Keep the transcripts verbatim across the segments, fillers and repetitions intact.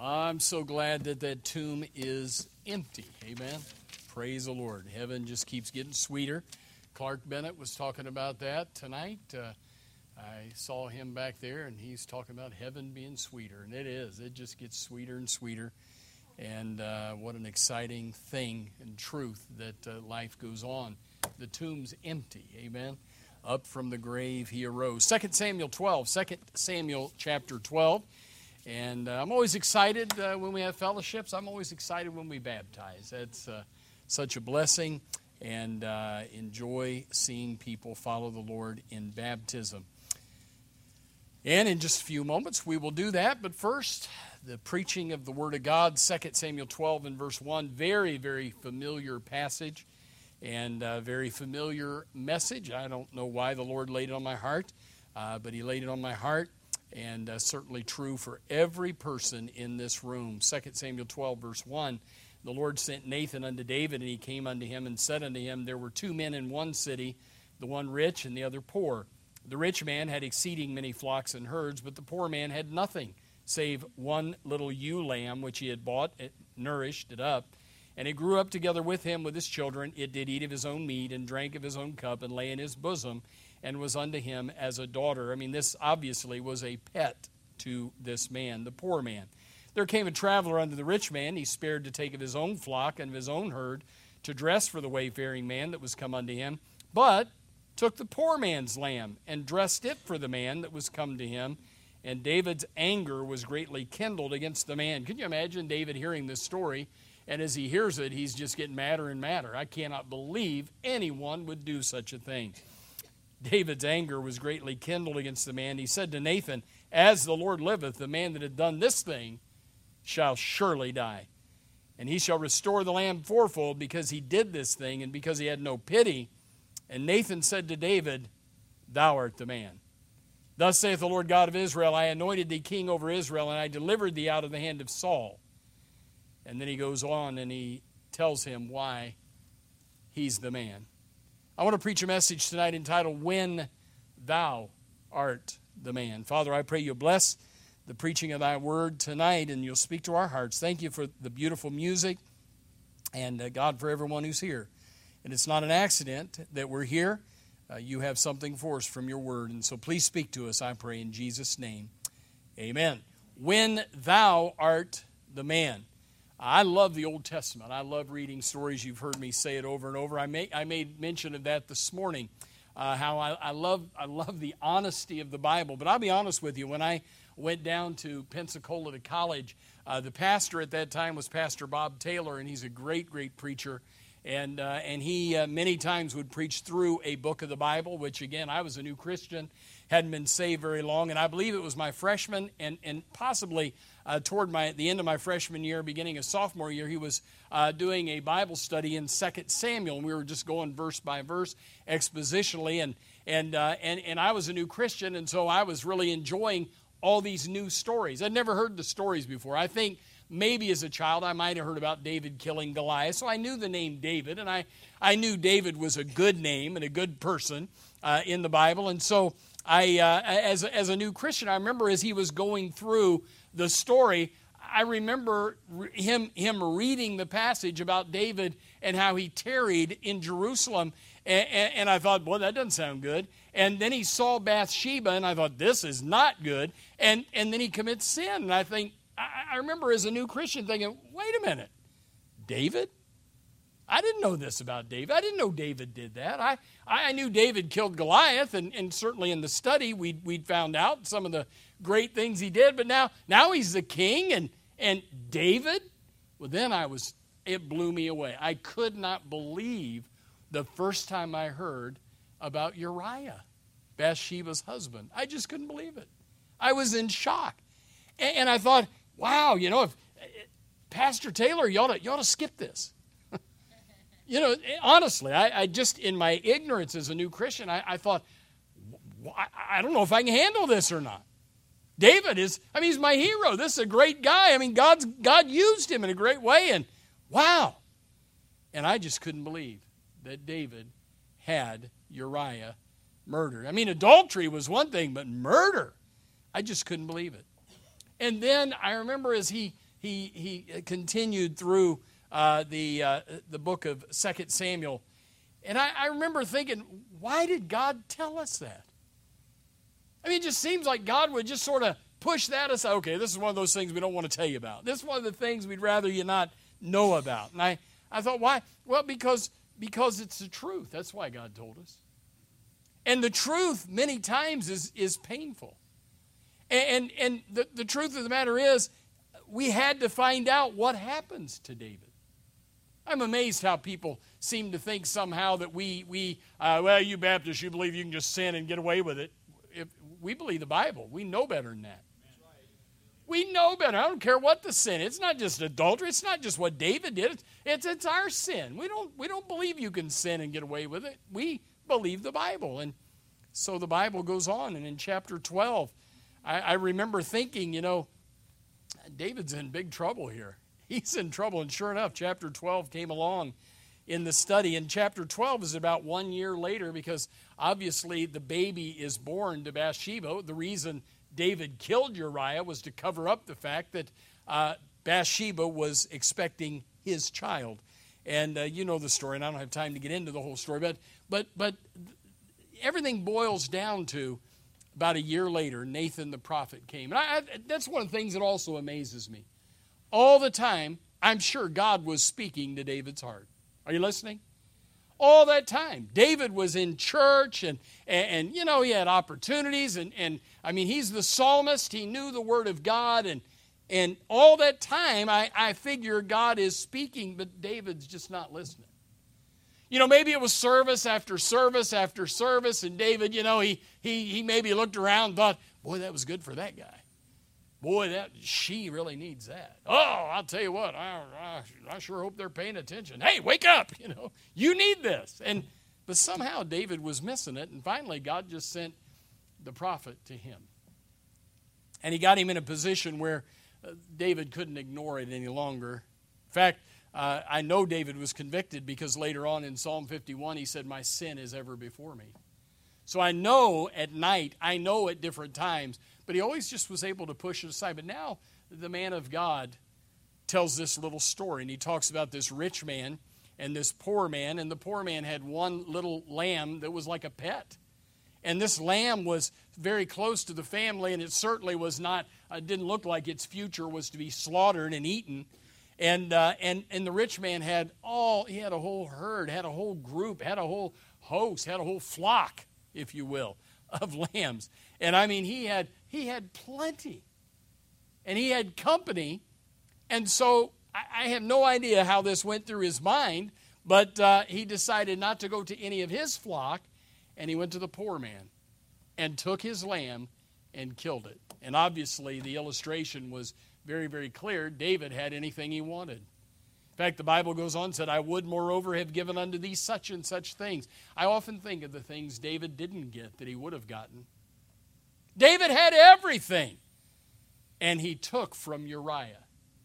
I'm so glad that that tomb is empty. Amen. Praise the Lord. Heaven just keeps getting sweeter. Clark Bennett was talking about that tonight. Uh, I saw him back there, and he's talking about heaven being sweeter. And it is. It just gets sweeter and sweeter. And uh, what an exciting thing and truth that uh, life goes on. The tomb's empty. Amen. Up from the grave he arose. Second Samuel twelve. Second Samuel chapter twelve. And uh, I'm always excited uh, when we have fellowships. I'm always excited when we baptize. That's uh, such a blessing, and uh, enjoy seeing people follow the Lord in baptism. And in just a few moments, we will do that. But first, the preaching of the Word of God, Second Samuel twelve and verse one. Very, very familiar passage and a very familiar message. I don't know why the Lord laid it on my heart, uh, but He laid it on my heart. And uh, certainly true for every person in this room. Second Samuel twelve, verse one, the Lord sent Nathan unto David, and he came unto him and said unto him, There were two men in one city, the one rich and the other poor. The rich man had exceeding many flocks and herds, but the poor man had nothing, save one little ewe lamb, which he had bought, it nourished it up. And it grew up together with him with his children. It did eat of his own meat, and drank of his own cup, and lay in his bosom, and was unto him as a daughter. I mean, this obviously was a pet to this man, the poor man. There came a traveler unto the rich man. He spared to take of his own flock and of his own herd to dress for the wayfaring man that was come unto him, but took the poor man's lamb and dressed it for the man that was come to him. And David's anger was greatly kindled against the man. Can you imagine David hearing this story? And as he hears it, he's just getting madder and madder. I cannot believe anyone would do such a thing. David's anger was greatly kindled against the man. He said to Nathan, As the Lord liveth, the man that had done this thing shall surely die. And he shall restore the lamb fourfold, because he did this thing, and because he had no pity. And Nathan said to David, Thou art the man. Thus saith the Lord God of Israel, I anointed thee king over Israel, and I delivered thee out of the hand of Saul. And then he goes on and he tells him why he's the man. I want to preach a message tonight entitled, When Thou Art the Man. Father, I pray you'll bless the preaching of thy word tonight, and you'll speak to our hearts. Thank you for the beautiful music, and uh, God, for everyone who's here. And it's not an accident that we're here. Uh, you have something for us from your word, and so please speak to us, I pray, in Jesus' name. Amen. When thou art the man. I love the Old Testament. I love reading stories. You've heard me say it over and over. I, may, I made mention of that this morning, uh, how I, I, love, I love the honesty of the Bible. But I'll be honest with you, when I went down to Pensacola to college, uh, the pastor at that time was Pastor Bob Taylor, and he's a great, great preacher. And, uh, and he uh, many times would preach through a book of the Bible, which, again, I was a new Christian, hadn't been saved very long, and I believe it was my freshman and, and possibly uh, toward my the end of my freshman year, beginning of sophomore year, he was uh, doing a Bible study in Second Samuel, and we were just going verse by verse expositionally, and and uh, and and I was a new Christian, and so I was really enjoying all these new stories. I'd never heard the stories before. I think maybe as a child I might have heard about David killing Goliath, so I knew the name David, and I, I knew David was a good name and a good person uh, in the Bible, and so I, uh, as, a, as a new Christian, I remember as he was going through the story, I remember him, him reading the passage about David and how he tarried in Jerusalem, and, and, and I thought, boy, that doesn't sound good. And then he saw Bathsheba, and I thought, this is not good, and, and then he commits sin, and I think, I remember as a new Christian thinking, wait a minute, David? I didn't know this about David. I didn't know David did that. I, I knew David killed Goliath, and, and certainly in the study we'd, we'd found out some of the great things he did, but now, now he's the king, and, and David? Well, then I was, it blew me away. I could not believe the first time I heard about Uriah, Bathsheba's husband. I just couldn't believe it. I was in shock. And, and I thought, wow, you know, if Pastor Taylor, you ought to, you ought to skip this. You know, honestly, I, I just, in my ignorance as a new Christian, I, I thought, I, I don't know if I can handle this or not. David is, I mean, he's my hero. This is a great guy. I mean, God's, God used him in a great way, and wow. And I just couldn't believe that David had Uriah murdered. I mean, adultery was one thing, but murder, I just couldn't believe it. And then I remember as he he he continued through uh, the uh, the book of Second Samuel. And I, I remember thinking, why did God tell us that? I mean, it just seems like God would just sort of push that aside. Okay, this is one of those things we don't want to tell you about. This is one of the things we'd rather you not know about. And I, I thought, why? Well, because, because it's the truth. That's why God told us. And the truth many times is, is painful. And, and, and the, the truth of the matter is, we had to find out what happens to David. I'm amazed how people seem to think somehow that we, we uh, well, you Baptists, you believe you can just sin and get away with it. If we believe the Bible. We know better than that. We know better. I don't care what the sin. It's not just adultery. It's not just what David did. It's, it's, it's our sin. We don't, we don't believe you can sin and get away with it. We believe the Bible. And so the Bible goes on. And in chapter twelve, I, I remember thinking, you know, David's in big trouble here. He's in trouble. And sure enough, chapter twelve came along in the study. And chapter twelve is about one year later because obviously the baby is born to Bathsheba. The reason David killed Uriah was to cover up the fact that uh, Bathsheba was expecting his child. And uh, you know the story, and I don't have time to get into the whole story, but but but everything boils down to about a year later, Nathan the prophet came. And I, I, that's one of the things that also amazes me. All the time, I'm sure God was speaking to David's heart. Are you listening? All that time. David was in church, and, and, and you know, he had opportunities, and, and I mean, he's the psalmist. He knew the Word of God, and, and all that time, I, I figure God is speaking, but David's just not listening. You know, maybe it was service after service after service, and David, you know, he, he, he maybe looked around and thought, boy, that was good for that guy. Boy, that she really needs that. Oh, I'll tell you what, I, I, I sure hope they're paying attention. Hey, wake up, you know, you need this. And but somehow David was missing it, and finally God just sent the prophet to him. And he got him in a position where uh, David couldn't ignore it any longer. In fact, uh, I know David was convicted because later on in Psalm fifty-one he said, my sin is ever before me. So I know at night, I know at different times, but he always just was able to push it aside. But now the man of God tells this little story, and he talks about this rich man and this poor man, and the poor man had one little lamb that was like a pet. And this lamb was very close to the family, and it certainly was not, uh, didn't look like its future was to be slaughtered and eaten. And, uh, and, and the rich man had all, he had a whole herd, had a whole group, had a whole host, had a whole flock, if you will, of lambs. And I mean, he had he had plenty. And he had company. And so I, I have no idea how this went through his mind, but uh, he decided not to go to any of his flock, and he went to the poor man and took his lamb and killed it. And obviously the illustration was very, very clear. David had anything he wanted. In fact, the Bible goes on and said, I would moreover have given unto thee such and such things. I often think of the things David didn't get that he would have gotten. David had everything, and he took from Uriah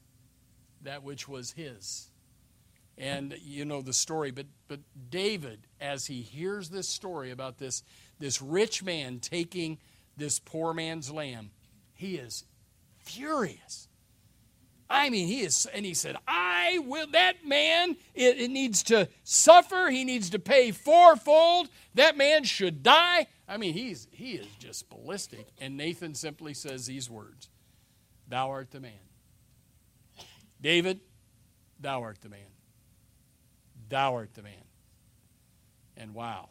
that which was his. And you know the story, but but David, as he hears this story about this, this rich man taking this poor man's lamb, he is furious. I mean, he is, and he said, I will, that man, it, it needs to suffer. He needs to pay fourfold. That man should die. I mean, he's he is just ballistic. And Nathan simply says these words, thou art the man. David, thou art the man. Thou art the man. And wow.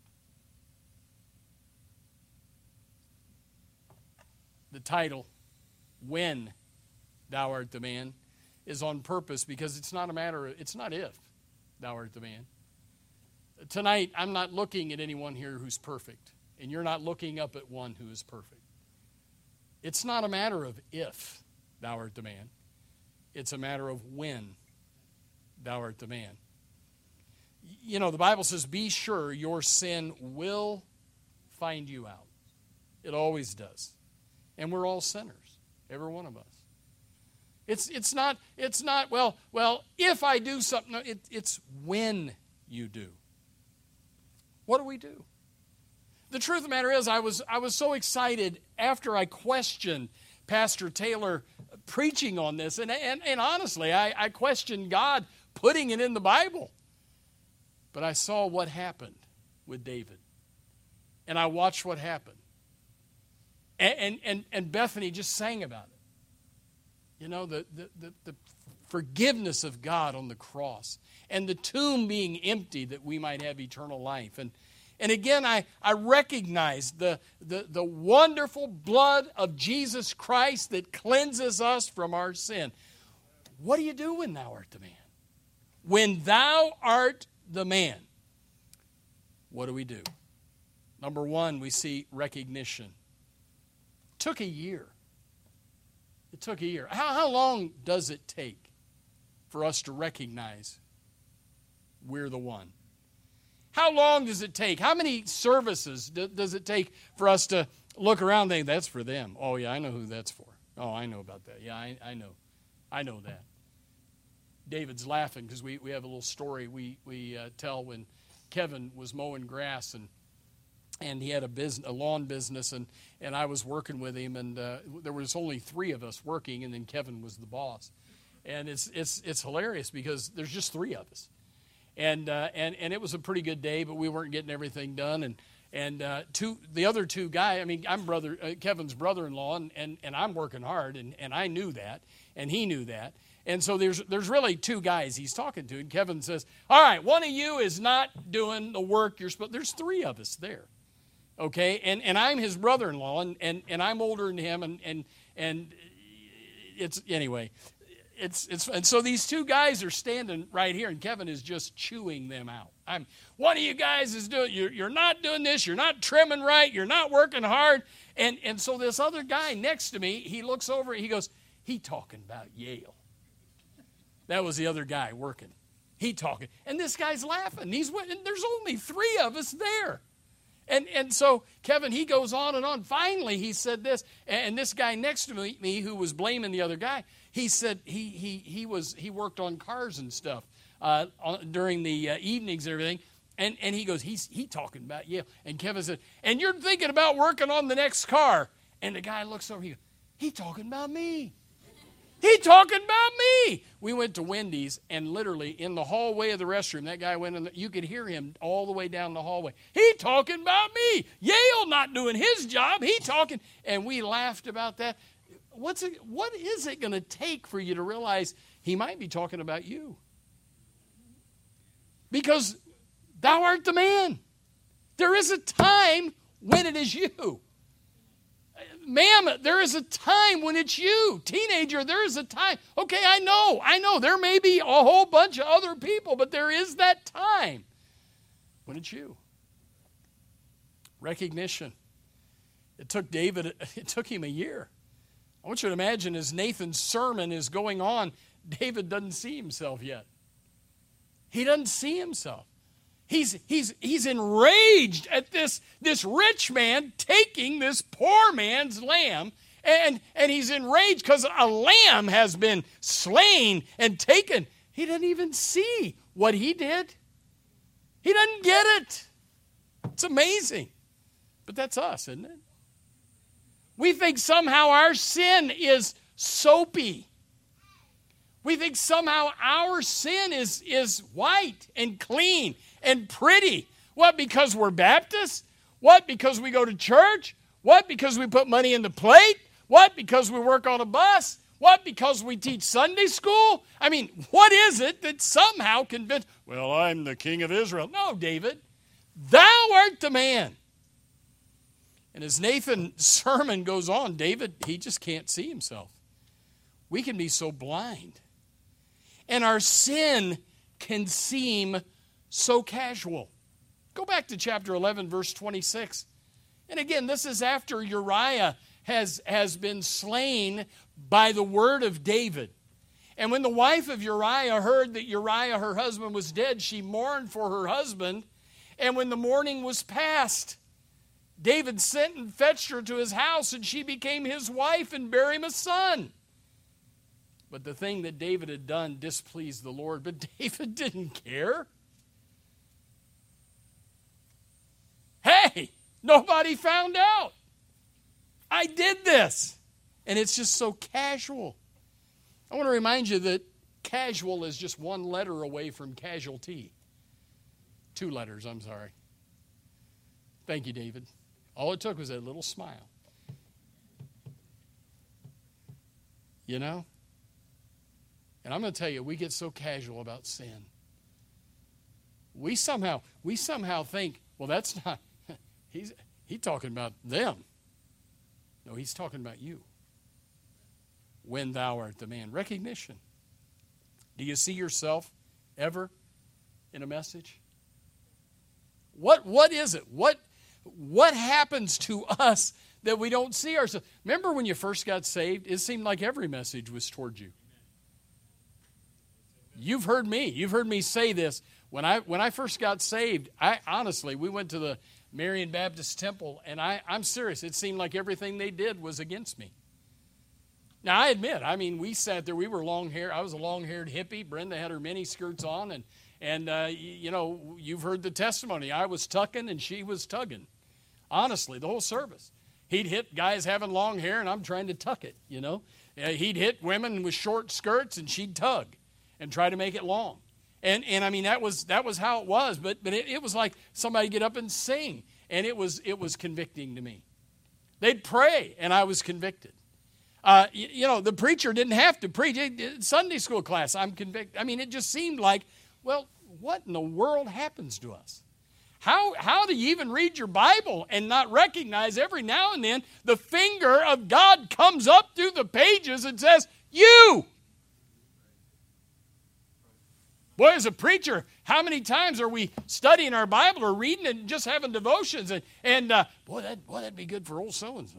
The title, When Thou Art the Man, is on purpose because it's not a matter of, it's not if thou art the man. Tonight, I'm not looking at anyone here who's perfect, and you're not looking up at one who is perfect. It's not a matter of if thou art the man. It's a matter of when thou art the man. You know, the Bible says, be sure your sin will find you out. It always does. And we're all sinners, every one of us. It's it's not, it's not well, well, if I do something, no, it, it's when you do. What do we do? The truth of the matter is, I was I was so excited after I questioned Pastor Taylor preaching on this, and, and, and honestly, I, I questioned God putting it in the Bible. But I saw what happened with David. And I watched what happened. And, and, and, and Bethany just sang about it. You know, the, the, the, the forgiveness of God on the cross. And the tomb being empty that we might have eternal life. And And again, I, I recognize the, the, the wonderful blood of Jesus Christ that cleanses us from our sin. What do you do when thou art the man? When thou art the man, what do we do? Number one, we see recognition. It took a year. It took a year. How, how long does it take for us to recognize we're the one? How long does it take? How many services do, does it take for us to look around and think, that's for them? Oh, yeah, I know who that's for. Oh, I know about that. Yeah, I, I know. I know that. David's laughing because we, we have a little story we, we uh, tell when Kevin was mowing grass, and and he had a business, a lawn business, and, and I was working with him, and uh, there was only three of us working, and then Kevin was the boss. And it's it's it's hilarious because there's just three of us. And uh, and and it was a pretty good day, but we weren't getting everything done. And and uh, two the other two guys, I mean, I'm brother uh, Kevin's brother-in-law, and, and and I'm working hard, and, and I knew that, and he knew that. And so there's there's really two guys he's talking to, and Kevin says, "All right, one of you is not doing the work you're supposed." There's three of us there, okay, and and I'm his brother-in-law, and and, and I'm older than him, and and and it's anyway. It's it's and so these two guys are standing right here, and Kevin is just chewing them out. I'm one of you guys is doing you're you're not doing this, you're not trimming right, you're not working hard, and and so this other guy next to me, he looks over, he goes, he talking about Yale. That was the other guy working. He talking, and this guy's laughing. He's and there's only three of us there. And and so Kevin, he goes on and on. Finally, he said this, and this guy next to me, me who was blaming the other guy, he said he he he was he worked on cars and stuff uh, on, during the uh, evenings and everything. And and he goes, he's he talking about Yale. And Kevin said, and you're thinking about working on the next car. And the guy looks over, he goes, he talking about me. He talking about me. We went to Wendy's, and literally in the hallway of the restroom, that guy went in. The, you could hear him all the way down the hallway. He talking about me. Yale not doing his job. He talking, and we laughed about that. What's it? What is it going to take for you to realize he might be talking about you? Because thou art the man. There is a time when it is you. Ma'am, there is a time when it's you. Teenager, there is a time. Okay, I know, I know. There may be a whole bunch of other people, but there is that time when it's you. Recognition. It took David, it took him a year. I want you to imagine as Nathan's sermon is going on, David doesn't see himself yet. He doesn't see himself. He's, he's, he's enraged at this, this rich man taking this poor man's lamb, and, and he's enraged because a lamb has been slain and taken. He doesn't even see what he did. He doesn't get it. It's amazing. But that's us, isn't it? We think somehow our sin is soapy. We think somehow our sin is, is white and clean and pretty. What, because we're Baptists? What, because we go to church? What, because we put money in the plate? What, because we work on a bus? What, because we teach Sunday school? I mean, what is it that somehow convinced, well, I'm the king of Israel. No, David, thou art the man. And as Nathan's sermon goes on, David, he just can't see himself. We can be so blind. And our sin can seem so casual. Go back to chapter eleven, verse twenty-six. And again, this is after Uriah has, has been slain by the word of David. And when the wife of Uriah heard that Uriah, her husband, was dead, she mourned for her husband. And when the mourning was past, David sent and fetched her to his house, and she became his wife and bare him a son. But the thing that David had done displeased the Lord. But David didn't care. Hey, nobody found out. I did this. And it's just so casual. I want to remind you that casual is just one letter away from casualty. Two letters, I'm sorry. Thank you, David. All it took was that little smile. You know? And I'm going to tell you, we get so casual about sin. We somehow, we somehow think, well, that's not, he's, he's talking about them. No, he's talking about you. When thou art the man. Recognition. Do you see yourself ever in a message? What, what is it? What, what happens to us that we don't see ourselves? Remember when you first got saved? It seemed like every message was toward you. You've heard me. You've heard me say this. When I when I first got saved, I honestly, we went to the Marian Baptist Temple, and I, I'm serious. It seemed like everything they did was against me. Now, I admit, I mean, we sat there. We were long hair. I was a long-haired hippie. Brenda had her mini skirts on, and and uh, you, you know, you've heard the testimony. I was tucking, and she was tugging. Honestly, the whole service. He'd hit guys having long hair, and I'm trying to tuck it. You know, uh, he'd hit women with short skirts, and she'd tug and try to make it long. And and I mean that was that was how it was, but but it, it was like somebody get up and sing, and it was it was convicting to me. They'd pray, and I was convicted. Uh, you, you know, the preacher didn't have to preach. Sunday school class, I'm convicted. I mean, it just seemed like, well, what in the world happens to us? How how do you even read your Bible and not recognize every now and then the finger of God comes up through the pages and says, you? Boy, as a preacher, how many times are we studying our Bible or reading it and just having devotions? And, and uh, boy, that, boy, that'd be good for old so-and-so.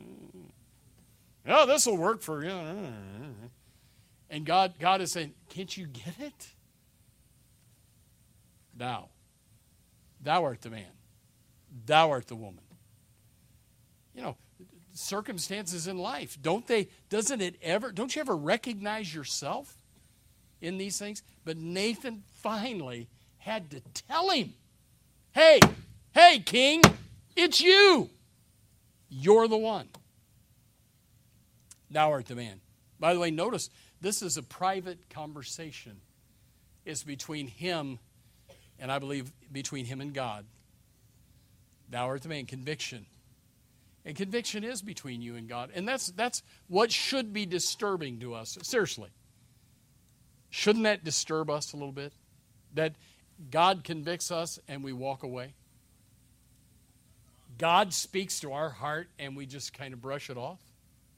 Oh, this will work for you. And God, God is saying, can't you get it? Thou. Thou art the man. Thou art the woman. You know, circumstances in life, don't they, doesn't it ever, don't you ever recognize yourself in these things? But Nathan finally had to tell him, hey, hey, king, it's you. You're the one. Thou art the man. By the way, notice this is a private conversation. It's between him and I believe between him and God. Thou art the man. Conviction. And conviction is between you and God. And that's that's what should be disturbing to us. Seriously. Shouldn't that disturb us a little bit? That God convicts us and we walk away? God speaks to our heart and we just kind of brush it off?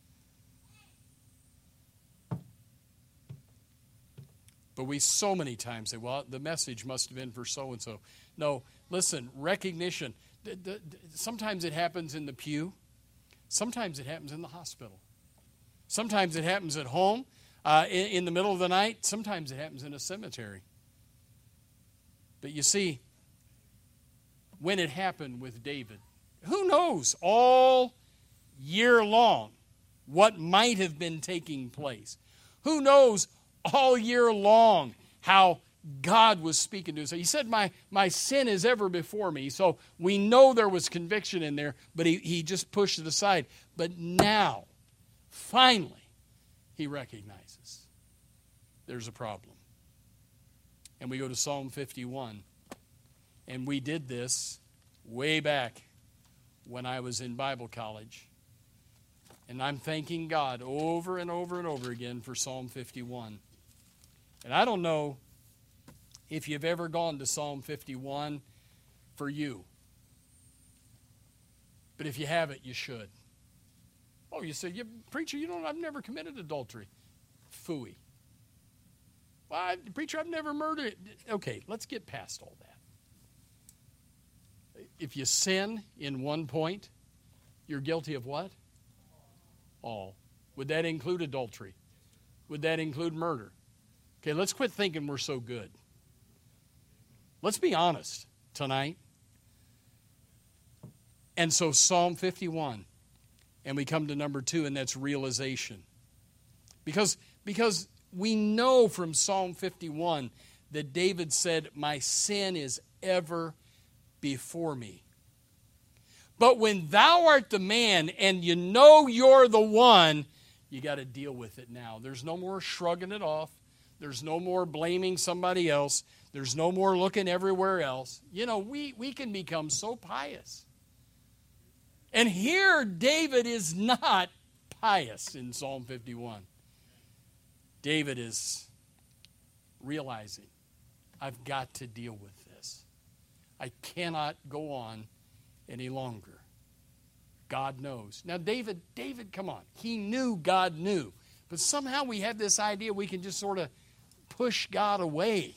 But we so many times say, well, the message must have been for so-and-so. No, listen, recognition. Sometimes it happens in the pew. Sometimes it happens in the hospital. Sometimes it happens at home. Uh, in, in the middle of the night, sometimes it happens in a cemetery. But you see, when it happened with David, who knows all year long what might have been taking place? Who knows all year long how God was speaking to us? He said, my, my sin is ever before me. So we know there was conviction in there, but he, he just pushed it aside. But now, finally, he recognizes there's a problem. And we go to Psalm fifty-one. And we did this way back when I was in Bible college. And I'm thanking God over and over and over again for Psalm fifty-one. And I don't know if you've ever gone to Psalm fifty-one for you. But if you haven't, you should. Oh, you say, yeah, preacher, you don't, I've never committed adultery. Phooey. Well, I, preacher, I've never murdered. Okay, let's get past all that. If you sin in one point, you're guilty of what? All. Would that include adultery? Would that include murder? Okay, let's quit thinking we're so good. Let's be honest tonight. And so Psalm fifty-one, and we come to number two, and that's realization. Because, because we know from Psalm fifty-one that David said, my sin is ever before me. But when thou art the man and you know you're the one, You got to deal with it now. There's no more shrugging it off. There's no more blaming somebody else. There's no more looking everywhere else. You know, we, we can become so pious. And here, David is not pious in Psalm fifty-one. David is realizing, I've got to deal with this. I cannot go on any longer. God knows. Now, David, David, come on. He knew God knew. But somehow we have this idea we can just sort of push God away.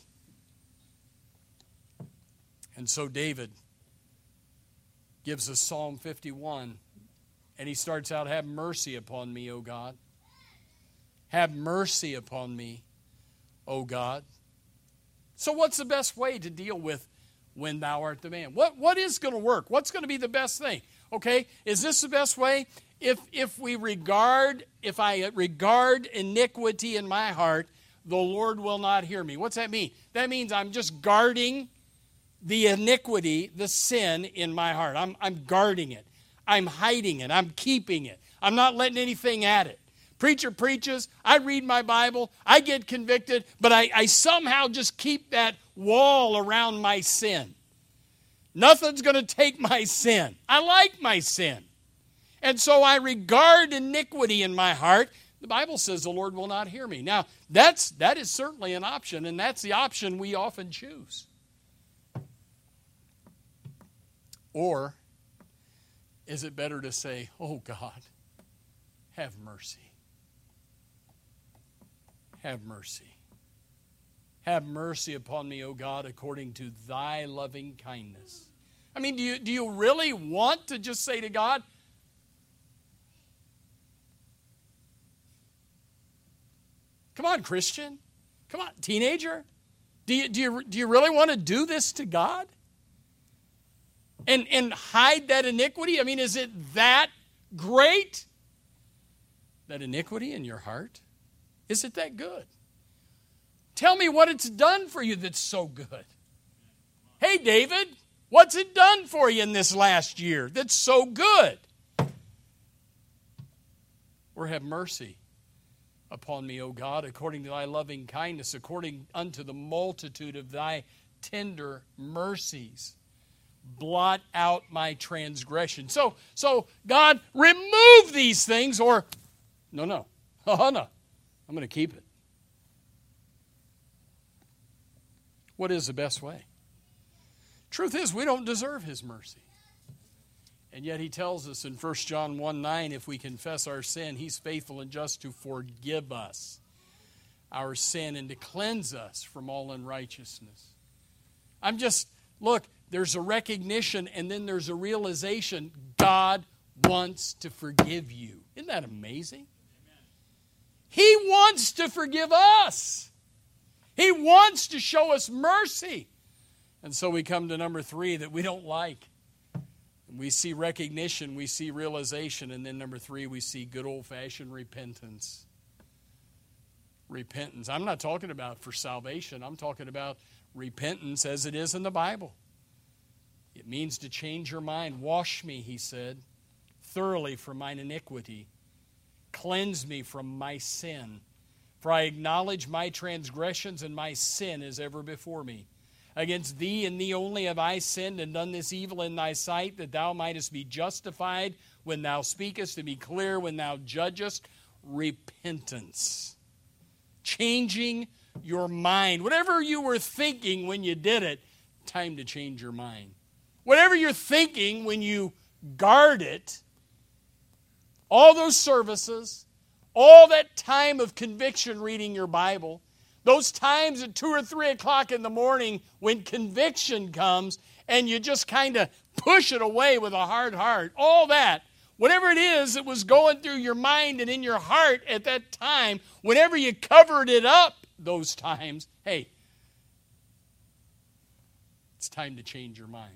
And so David gives us Psalm fifty-one, and he starts out, have mercy upon me, O God. Have mercy upon me, O God. So what's the best way to deal with when thou art the man? What, what is going to work? What's going to be the best thing? Okay, is this the best way? If if we regard, if I regard iniquity in my heart, the Lord will not hear me. What's that mean? That means I'm just guarding the iniquity, the sin in my heart. I'm, I'm guarding it. I'm hiding it. I'm keeping it. I'm not letting anything at it. Preacher preaches, I read my Bible, I get convicted, but I, I somehow just keep that wall around my sin. Nothing's going to take my sin. I like my sin. And so I regard iniquity in my heart. The Bible says the Lord will not hear me. Now, that's that is certainly an option, and that's the option we often choose. Or is it better to say, oh God, have mercy. Have mercy. Have mercy upon me, O God, according to thy loving kindness. I mean, do you, do you really want to just say to God, come on, Christian. Come on, teenager. Do you, do you, do you really want to do this to God? And, and hide that iniquity? I mean, is it that great? That iniquity in your heart? Is it that good? Tell me what it's done for you that's so good. Hey, David, what's it done for you in this last year that's so good? Or have mercy upon me, O God, according to thy loving kindness, according unto the multitude of thy tender mercies. Blot out my transgression. So, so God, remove these things, or no, no, oh no, I'm going to keep it. What is the best way? Truth is, we don't deserve his mercy. And yet he tells us in First John one nine, if we confess our sin, he's faithful and just to forgive us our sin and to cleanse us from all unrighteousness. I'm just, look, there's a recognition and then there's a realization God wants to forgive you. Isn't that amazing? Amen. He wants to forgive us. He wants to show us mercy. And so we come to number three that we don't like. We see recognition, we see realization, and then number three, we see good old-fashioned repentance. Repentance. I'm not talking about for salvation. I'm talking about repentance as it is in the Bible. It means to change your mind. Wash me, he said, thoroughly from mine iniquity. Cleanse me from my sin. For I acknowledge my transgressions, and my sin is ever before me. Against thee and thee only have I sinned and done this evil in thy sight, that thou mightest be justified when thou speakest, and be clear when thou judgest. Repentance. Changing your mind. Whatever you were thinking when you did it, time to change your mind. Whatever you're thinking when you guard it, all those services, all that time of conviction reading your Bible, those times at two or three o'clock in the morning when conviction comes and you just kind of push it away with a hard heart, all that, whatever it is that was going through your mind and in your heart at that time, whenever you covered it up those times, hey, it's time to change your mind.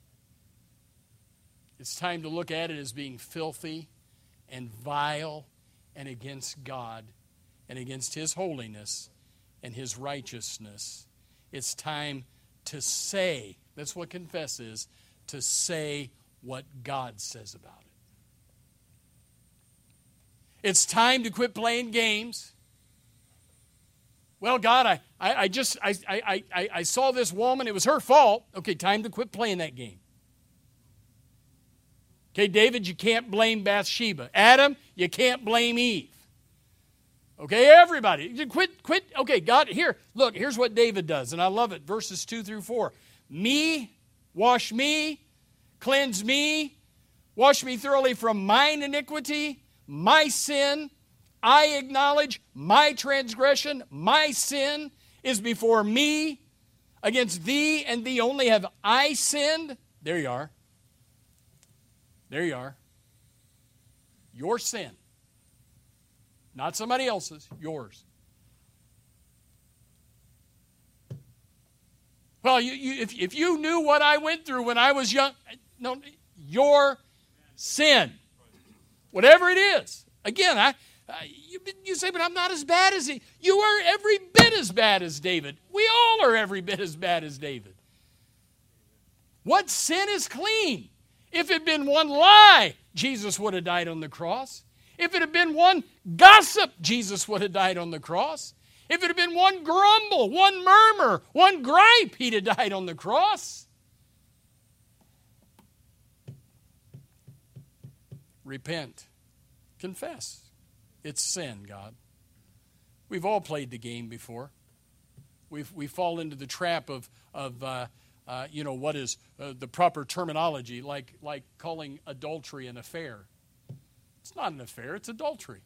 It's time to look at it as being filthy and vile and against God and against his holiness and his righteousness. It's time to say, that's what confess is, to say what God says about It's time to quit playing games. Well, God, I, I, I just I, I, I, I saw this woman. It was her fault. Okay, time to quit playing that game. Okay, David, you can't blame Bathsheba. Adam, you can't blame Eve. Okay, everybody, you quit, quit. Okay, God, here, look, here's what David does, and I love it, verses two through four. Me, wash me, cleanse me, wash me thoroughly from mine iniquity, my sin. I acknowledge my transgression, my sin is before me. Against thee and thee only have I sinned. There you are. There you are. Your sin. Not somebody else's, yours. Well, you, you, if, if you knew what I went through when I was young, no, your sin. Whatever it is. Again, I, I you, you say, but I'm not as bad as he. You are every bit as bad as David. We all are every bit as bad as David. What sin is clean? If it had been one lie, Jesus would have died on the cross. If it had been one gossip, Jesus would have died on the cross. If it had been one grumble, one murmur, one gripe, he'd have died on the cross. Repent. Confess. It's sin, God. We've all played the game before. We've, we fall into the trap of, of uh, uh, you know, what is uh, the proper terminology, like, like calling adultery an affair. It's not an affair, it's adultery.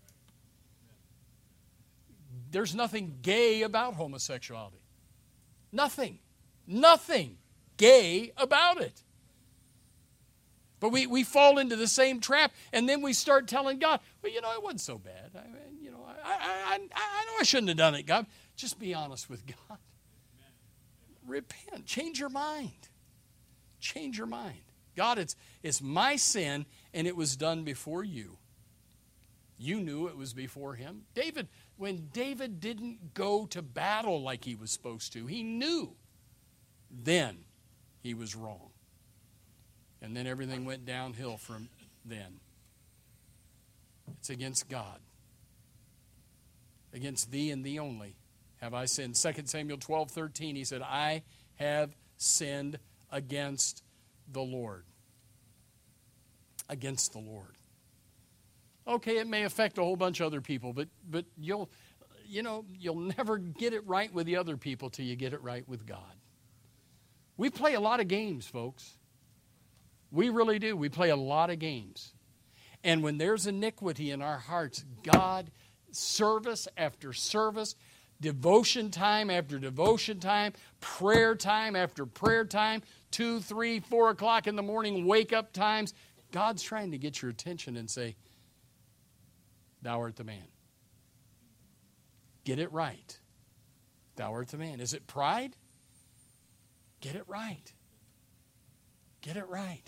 There's nothing gay about homosexuality. Nothing. Nothing gay about it. But we, we fall into the same trap, and then we start telling God, well, you know, it wasn't so bad. I mean, you know, I, I, I, I know I shouldn't have done it, God. Just be honest with God. Repent. Change your mind. Change your mind. God, it's, it's my sin, and it was done before you. You knew it was before him. David, when David didn't go to battle like he was supposed to, he knew then he was wrong. And then everything went downhill from then. It's against God. Against thee and thee only have I sinned. Second Samuel twelve thirteen, he said, I have sinned against the Lord. Against the Lord. Okay, it may affect a whole bunch of other people, but but you'll you know, you'll never get it right with the other people till you get it right with God. We play a lot of games, folks. We really do. We play a lot of games. And when there's iniquity in our hearts, God, service after service, devotion time after devotion time, prayer time after prayer time, two, three, four o'clock in the morning wake-up times, God's trying to get your attention and say, thou art the man. Get it right. Thou art the man. Is it pride? Get it right. Get it right.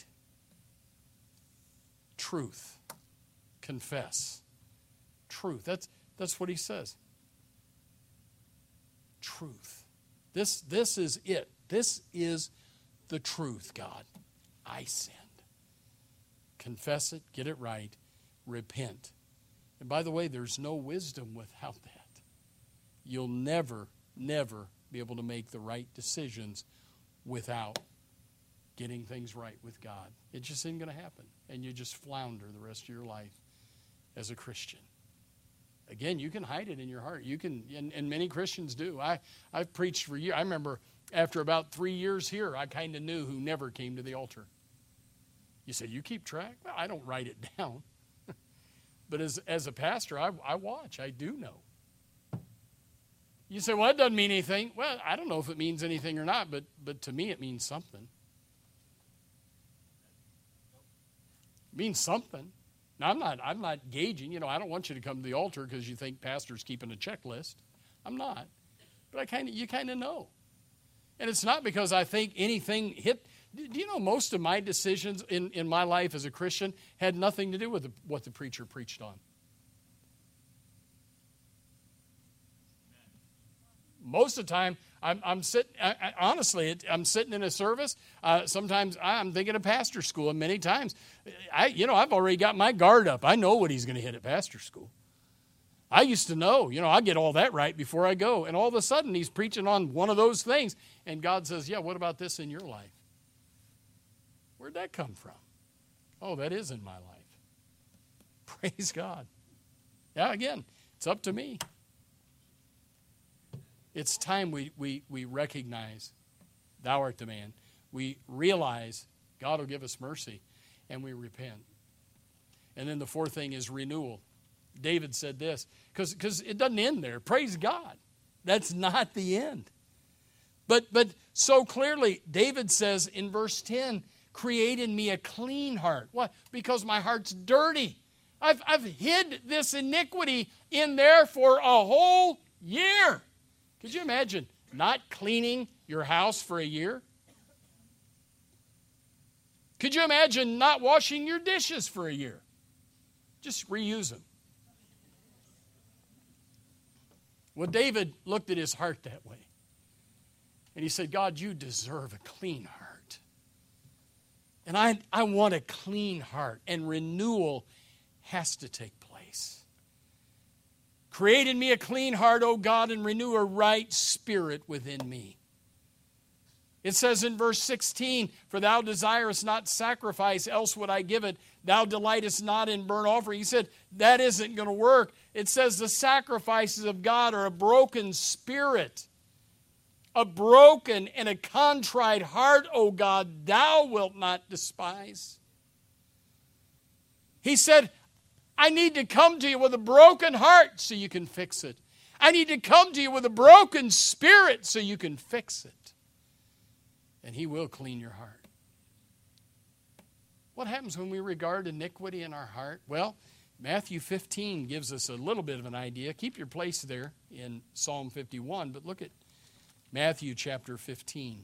Truth. Confess. Truth. That's, that's what he says. Truth. This, this is it. This is the truth, God. I sinned. Confess it. Get it right. Repent. And by the way, there's no wisdom without that. You'll never, never be able to make the right decisions without getting things right with God. It just isn't going to happen. And you just flounder the rest of your life as a Christian. Again, you can hide it in your heart. You can, and, and many Christians do. I, I've preached for years. I remember after about three years here, I kind of knew who never came to the altar. You say, you keep track? Well, I don't write it down. But as, as a pastor, I, I watch. I do know. You say, well, it doesn't mean anything. Well, I don't know if it means anything or not, but, but to me it means something. It means something. Now, I'm not, I'm not gauging. You know, I don't want you to come to the altar because you think pastor's keeping a checklist. I'm not. But I kind of, you kind of know. And it's not because I think anything hit. Do you know most of my decisions in, in my life as a Christian had nothing to do with the, what the preacher preached on? most of the time, I'm, I'm sitting, honestly, it, I'm sitting in a service. Uh, sometimes I'm thinking of pastor school, and many times, I, you know, I've already got my guard up. I know what he's going to hit at pastor school. I used to know, you know, I get all that right before I go. And all of a sudden, he's preaching on one of those things. And God says, yeah, what about this in your life? Where'd that come from? Oh, that is in my life. Praise God. Yeah, again, it's up to me. It's time we, we, we recognize thou art the man. We realize God will give us mercy, and we repent. And then the fourth thing is renewal. David said this, because it doesn't end there. Praise God. That's not the end. But, but so clearly, David says in verse ten, create in me a clean heart. Why? Because my heart's dirty. I've, I've hid this iniquity in there for a whole year. Could you imagine not cleaning your house for a year? Could you imagine not washing your dishes for a year? Just reuse them. Well, David looked at his heart that way. And he said, God, you deserve a clean heart. And I, I want a clean heart. And renewal has to take place. Create in me a clean heart, O God, and renew a right spirit within me. It says in verse sixteen, for thou desirest not sacrifice, else would I give it. Thou delightest not in burnt offering. He said, that isn't going to work. It says the sacrifices of God are a broken spirit. A broken and a contrite heart, O God, thou wilt not despise. He said, I need to come to you with a broken heart so you can fix it. I need to come to you with a broken spirit so you can fix it. And he will clean your heart. What happens when we regard iniquity in our heart? Well, Matthew fifteen gives us a little bit of an idea. Keep your place there in Psalm fifty-one, but look at Matthew chapter fifteen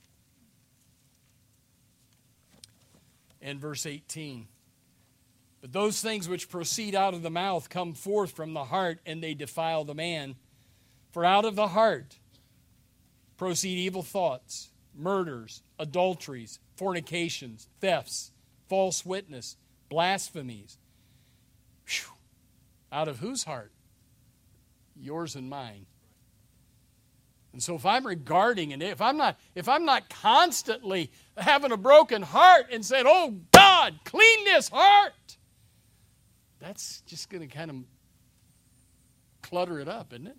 and verse eighteen. But those things which proceed out of the mouth come forth from the heart, and they defile the man. For out of the heart proceed evil thoughts, murders, adulteries, fornications, thefts, false witness, blasphemies. Whew. Out of whose heart? Yours and mine. And so if I'm regarding and if I'm not if I'm not constantly having a broken heart and saying, oh God, clean this heart, that's just going to kind of clutter it up, isn't it?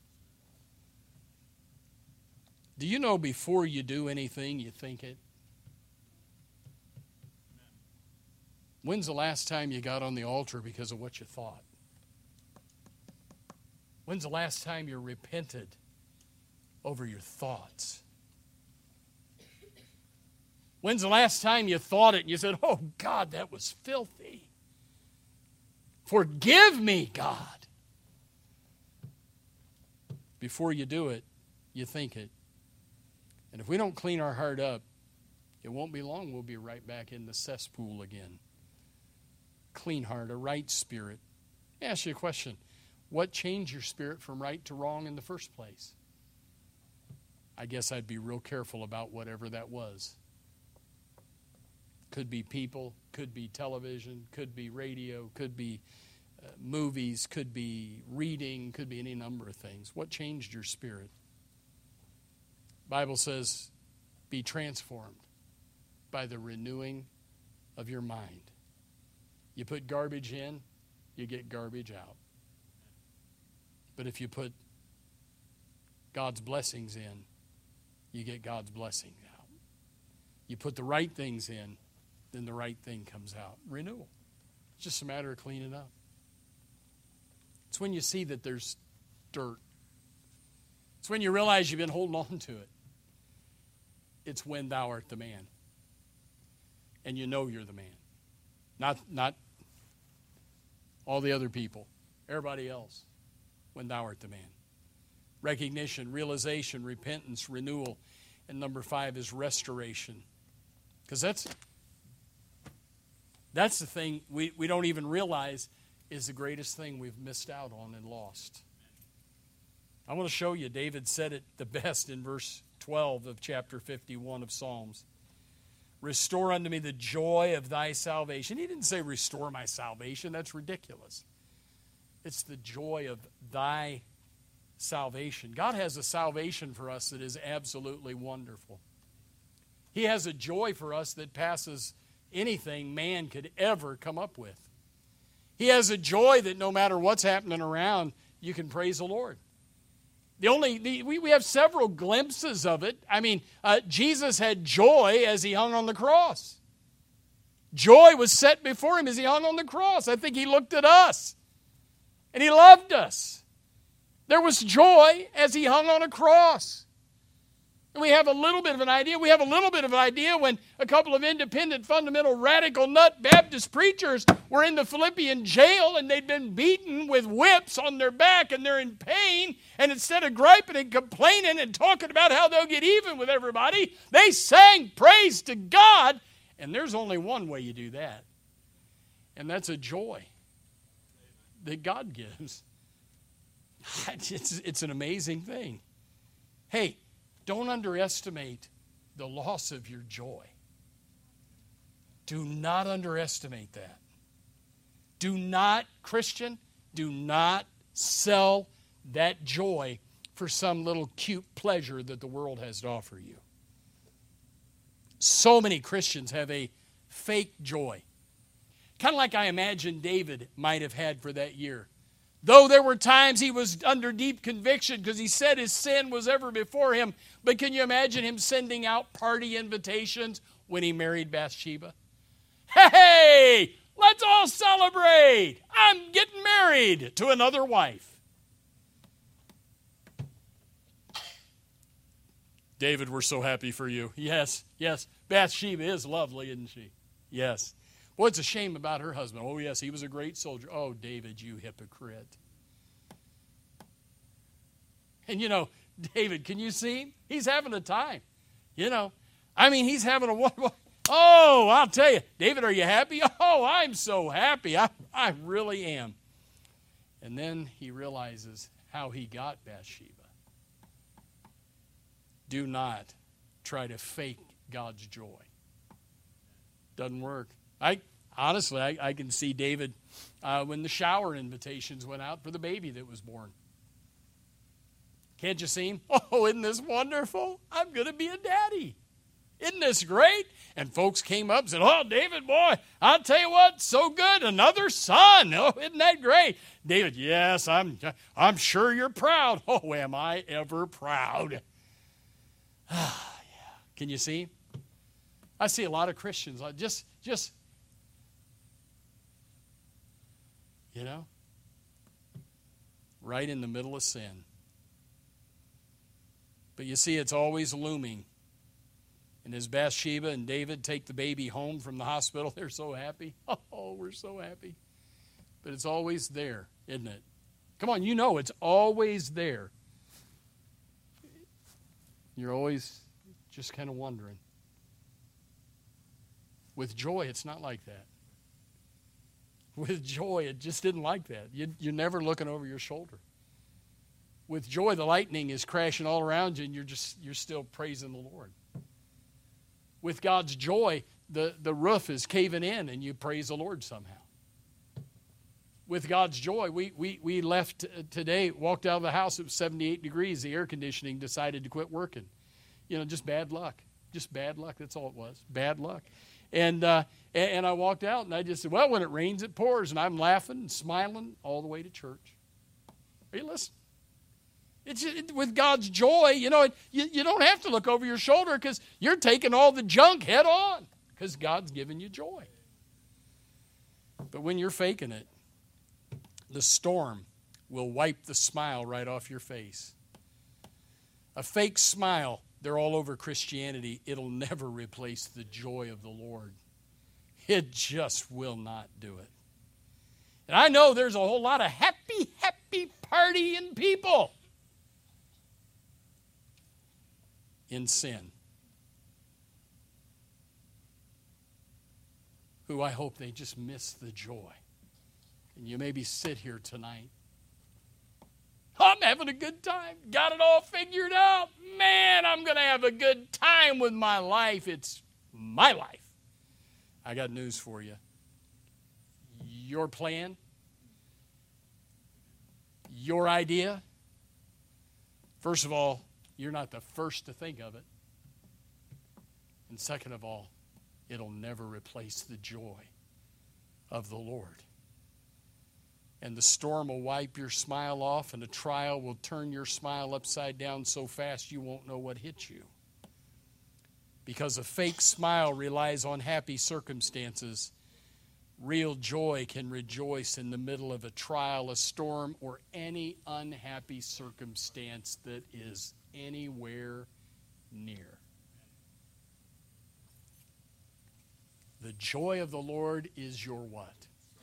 Do you know before you do anything, you think it? When's the last time you got on the altar because of what you thought? When's the last time you repented over your thoughts? When's the last time you thought it and you said, oh God, that was filthy. Forgive me, God. Before you do it, you think it. And if we don't clean our heart up, it won't be long, we'll be right back in the cesspool again. Clean heart, a right spirit. Let me ask you a question. What changed your spirit from right to wrong in the first place? I guess I'd be real careful about whatever that was. Could be people, could be television, could be radio, could be uh, movies, could be reading, could be any number of things. What changed your spirit? Bible says, be transformed by the renewing of your mind. You put garbage in, you get garbage out. But if you put God's blessings in, you get God's blessing out. You put the right things in, then the right thing comes out. Renewal. It's just a matter of cleaning up. It's when you see that there's dirt. It's when you realize you've been holding on to it. It's when thou art the man. And you know you're the man. Not, not all the other people. Everybody else. When thou art the man. Recognition, realization, repentance, renewal. And number five is restoration. Because that's, that's the thing we, we don't even realize is the greatest thing we've missed out on and lost. I want to show you, David said it the best in verse twelve of chapter fifty-one of Psalms. Restore unto me the joy of thy salvation. He didn't say restore my salvation. That's ridiculous. It's the joy of thy salvation. God has a salvation for us that is absolutely wonderful. He has a joy for us that passes anything man could ever come up with. He has a joy that no matter what's happening around, you can praise the Lord. The only the, we, we have several glimpses of it. I mean, uh, Jesus had joy as he hung on the cross. Joy was set before him as he hung on the cross. I think he looked at us, and he loved us. There was joy as he hung on a cross. And we have a little bit of an idea. We have a little bit of an idea when a couple of independent, fundamental, radical, nut Baptist preachers were in the Philippian jail and they'd been beaten with whips on their back and they're in pain. And instead of griping and complaining and talking about how they'll get even with everybody, they sang praise to God. And there's only one way you do that. And that's a joy that God gives. It's, it's an amazing thing. Hey, don't underestimate the loss of your joy. Do not underestimate that. Do not, Christian, do not sell that joy for some little cute pleasure that the world has to offer you. So many Christians have a fake joy. Kind of like I imagine David might have had for that year. Though there were times he was under deep conviction because he said his sin was ever before him. But can you imagine him sending out party invitations when he married Bathsheba? Hey, let's all celebrate. I'm getting married to another wife. David, we're so happy for you. Yes, yes. Bathsheba is lovely, isn't she? Yes. Boy, it's a shame about her husband. Oh, yes, he was a great soldier. Oh, David, you hypocrite. And, you know, David, can you see him? He's having a time. You know, I mean, he's having a... Oh, I'll tell you. David, are you happy? Oh, I'm so happy. I, I really am. And then he realizes how he got Bathsheba. Do not try to fake God's joy. Doesn't work. I honestly, I, I can see David uh, when the shower invitations went out for the baby that was born. Can't you see him? Oh, isn't this wonderful? I'm going to be a daddy. Isn't this great? And folks came up and said, oh, David, boy, I'll tell you what, so good, another son. Oh, isn't that great? David, yes, I'm, I'm sure you're proud. Oh, am I ever proud? Ah, yeah. Can you see? I see a lot of Christians like just, just, you know, right in the middle of sin. But you see, it's always looming. And as Bathsheba and David take the baby home from the hospital, they're so happy. Oh, we're so happy. But it's always there, isn't it? Come on, you know it's always there. You're always just kind of wondering. With joy, it's not like that. With joy, it just isn't like that. You, you're never looking over your shoulder. With joy, the lightning is crashing all around you, and you're just you're still praising the Lord. With God's joy, the, the roof is caving in, and you praise the Lord somehow. With God's joy, we we we left today, walked out of the house. It was seventy-eight degrees. The air conditioning decided to quit working. You know, just bad luck. Just bad luck. That's all it was. Bad luck. And uh, and I walked out, and I just said, well, when it rains, it pours. And I'm laughing and smiling all the way to church. Are you listening? It's it, with God's joy, you know, it, you, you don't have to look over your shoulder because you're taking all the junk head on because God's given you joy. But when you're faking it, the storm will wipe the smile right off your face. A fake smile, they're all over Christianity. It'll never replace the joy of the Lord. It just will not do it. And I know there's a whole lot of happy, happy partying people in sin, who I hope they just miss the joy. And you maybe sit here tonight. I'm having a good time. Got it all figured out. Man, I'm going to have a good time with my life. It's my life. I got news for you. Your plan, your idea, first of all, you're not the first to think of it. And second of all, it'll never replace the joy of the Lord. And the storm will wipe your smile off, and the trial will turn your smile upside down so fast you won't know what hit you. Because a fake smile relies on happy circumstances. Real joy can rejoice in the middle of a trial, a storm, or any unhappy circumstance that is anywhere near. The joy of the Lord is your what?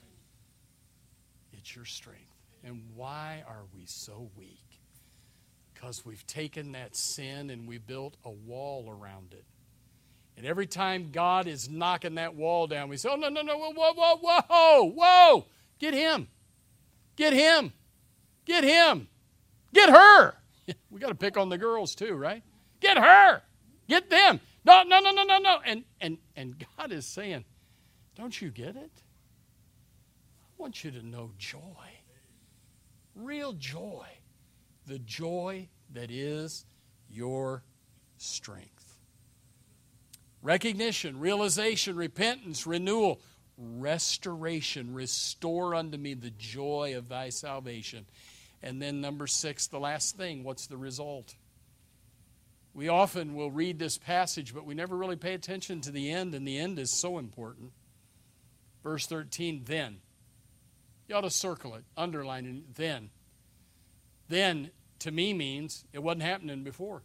It's your strength. And why are we so weak? Because we've taken that sin and we built a wall around it. And every time God is knocking that wall down, we say, oh, no, no, no, whoa, whoa, whoa, whoa, whoa. Get him. Get him. Get him. Get her. We got to pick on the girls too, right? Get her. Get them. No, no, no, no, no, no. And, and, and God is saying, don't you get it? I want you to know joy. Real joy. The joy that is your strength. Recognition, realization, repentance, renewal, restoration. Restore unto me the joy of thy salvation. And then number six, the last thing, what's the result? We often will read this passage, but we never really pay attention to the end, and the end is so important. Verse thirteen, then. You ought to circle it, underline it, then. Then, to me, means it wasn't happening before.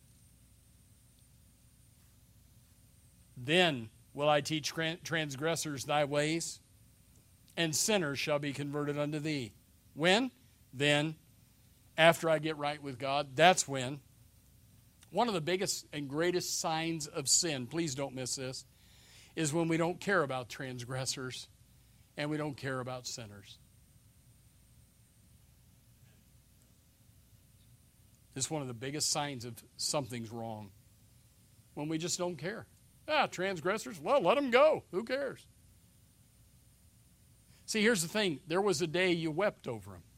Then will I teach transgressors thy ways, and sinners shall be converted unto thee. When? Then, after I get right with God, that's when. One of the biggest and greatest signs of sin, please don't miss this, is when we don't care about transgressors and we don't care about sinners. It's one of the biggest signs of something's wrong. When we just don't care. Ah, transgressors, well, let them go. Who cares? See, here's the thing. There was a day you wept over them.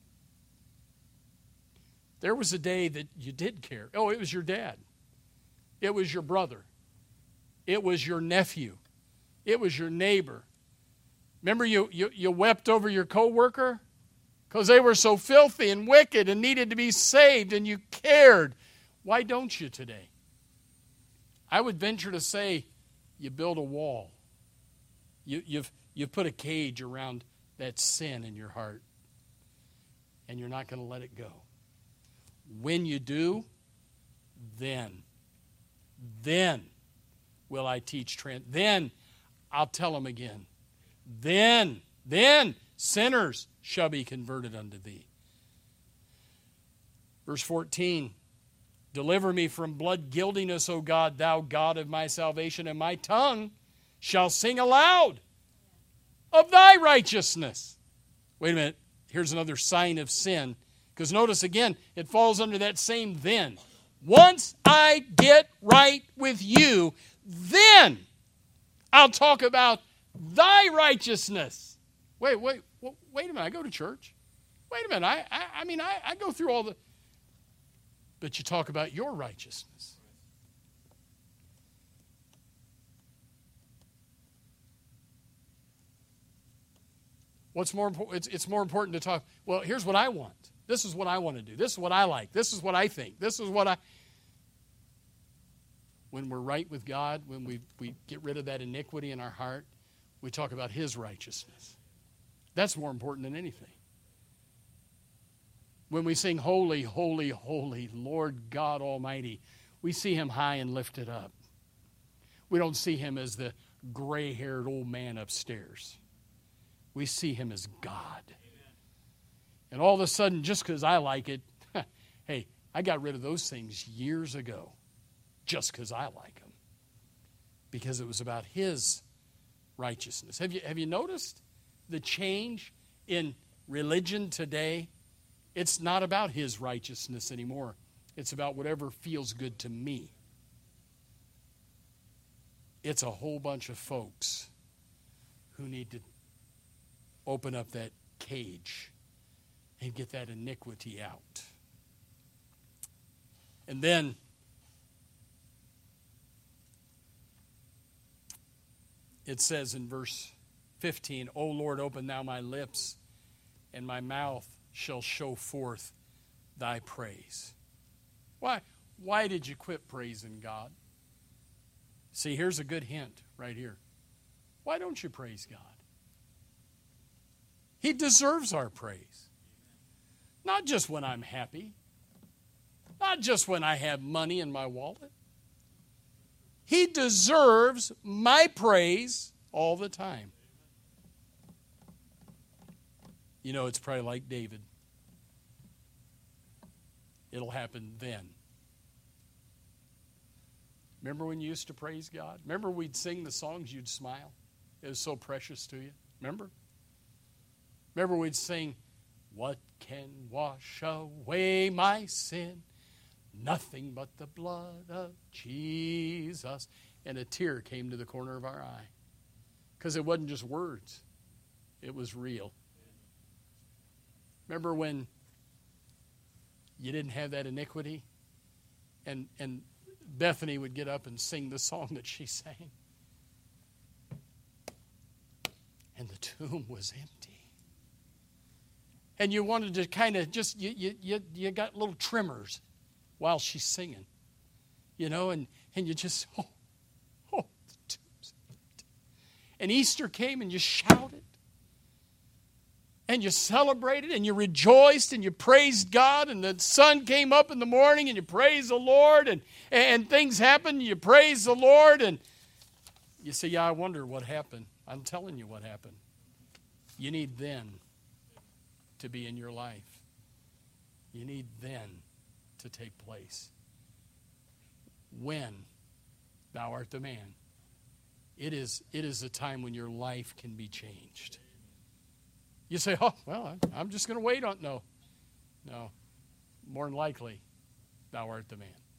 There was a day that you did care. Oh, it was your dad. It was your brother. It was your nephew. It was your neighbor. Remember you, you, you wept over your coworker? Because they were so filthy and wicked and needed to be saved, and you cared. Why don't you today? I would venture to say you build a wall. You, you've, you've put a cage around that sin in your heart, and you're not going to let it go. When you do, then, then will I teach trans. Then I'll tell them again. Then, then sinners shall be converted unto thee. Verse fourteen, deliver me from blood guiltiness, O God, thou God of my salvation, and my tongue shall sing aloud of thy righteousness. Wait a minute. Here's another sign of sin. Because notice again, it falls under that same then. Once I get right with you, then I'll talk about thy righteousness. Wait, wait, wait a minute. I go to church. Wait a minute. I, I, I mean, I, I go through all the... But you talk about your righteousness. What's more important? It's, it's more important to talk, well, here's what I want. This is what I want to do. This is what I like. This is what I think. This is what I... When we're right with God, when we, we get rid of that iniquity in our heart, we talk about His righteousness. That's more important than anything. When we sing, holy, holy, holy, Lord God Almighty, we see Him high and lifted up. We don't see Him as the gray-haired old man upstairs. We see Him as God. And all of a sudden, just because I like it, hey, I got rid of those things years ago just because I like them. Because it was about His righteousness. Have you, have you noticed the change in religion today? It's not about his righteousness anymore. It's about whatever feels good to me. It's a whole bunch of folks who need to open up that cage and get that iniquity out. And then it says in verse fifteen, O Lord, open thou my lips, and my mouth shall show forth thy praise. Why, why did you quit praising God? See, here's a good hint right here. Why don't you praise God? He deserves our praise. Not just when I'm happy. Not just when I have money in my wallet. He deserves my praise all the time. You know, it's probably like David. It'll happen then. Remember when you used to praise God? Remember we'd sing the songs, you'd smile? It was so precious to you. Remember? Remember we'd sing, what can wash away my sin? Nothing but the blood of Jesus. And a tear came to the corner of our eye. Because it wasn't just words. It was real. Remember when you didn't have that iniquity? And and Bethany would get up and sing the song that she sang. And the tomb was empty. And you wanted to kind of just, you, you, you, you got little tremors while she's singing. You know, and, and you just, oh, oh, the tomb's empty. And Easter came and you shouted. And you celebrated and you rejoiced and you praised God, and the sun came up in the morning and you praised the Lord, and, and things happened and you praised the Lord, and you say, yeah, I wonder what happened. I'm telling you what happened. You need then to be in your life. You need then to take place. When thou art the man. It is, it is a time when your life can be changed. You say, oh, well, I'm just going to wait on. No. No. More than likely, thou art the man.